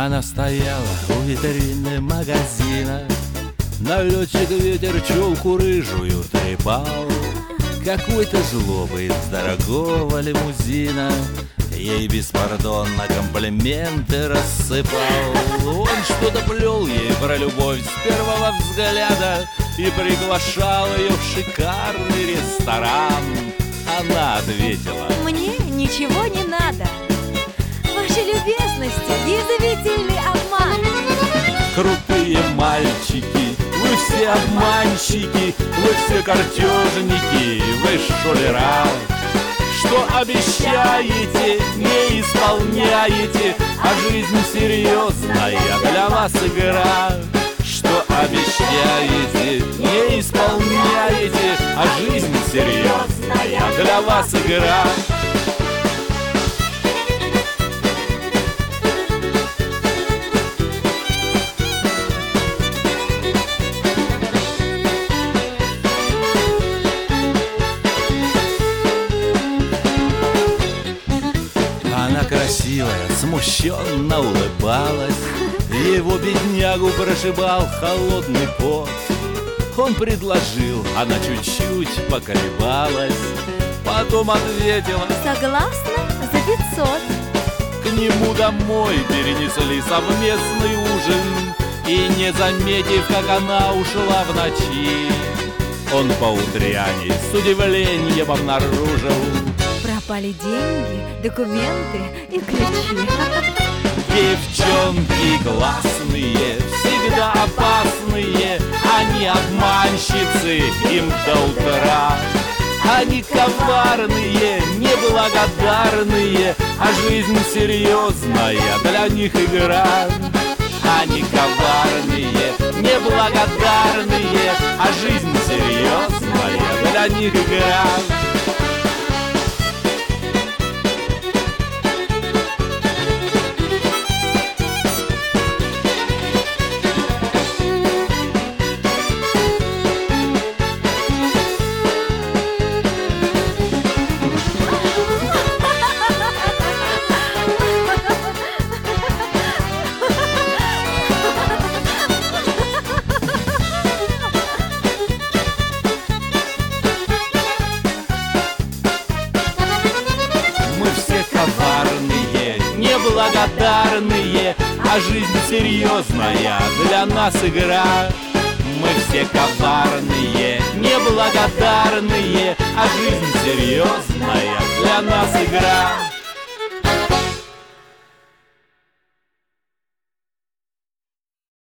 Она стояла у витрины магазина, налетчик ветер челку рыжую трепал. Какой-то злобой с дорогого лимузина ей беспардонно комплименты рассыпал. Он что-то плел ей про любовь с первого взгляда и приглашал ее в шикарный ресторан. Она ответила: мне ничего не надо. Ваши любезности — язвительный обман. Крутые мальчики, вы все обманщики, вы все картежники, вы шулера. Что обещаете, не исполняете, а жизнь серьезная для вас игра. Что обещаете, не исполняете, а жизнь серьезная для вас игра. Она красивая, смущенно улыбалась, его беднягу прошибал холодный пот. Он предложил, она чуть-чуть поколебалась, потом ответила: согласна за 500. К нему домой перенесли совместный ужин, и не заметив, как она ушла в ночи, он поутряней с удивлением обнаружил: пропали деньги, документы и ключи. Девчонки классные, всегда опасные, они обманщицы, им до утра. Они коварные, неблагодарные, а жизнь серьезная для них игра. Они коварные, неблагодарные, а жизнь серьезная для них игра. Коварные, неблагодарные, а жизнь серьезная для нас игра. Мы все коварные, неблагодарные, а жизнь серьезная для нас игра.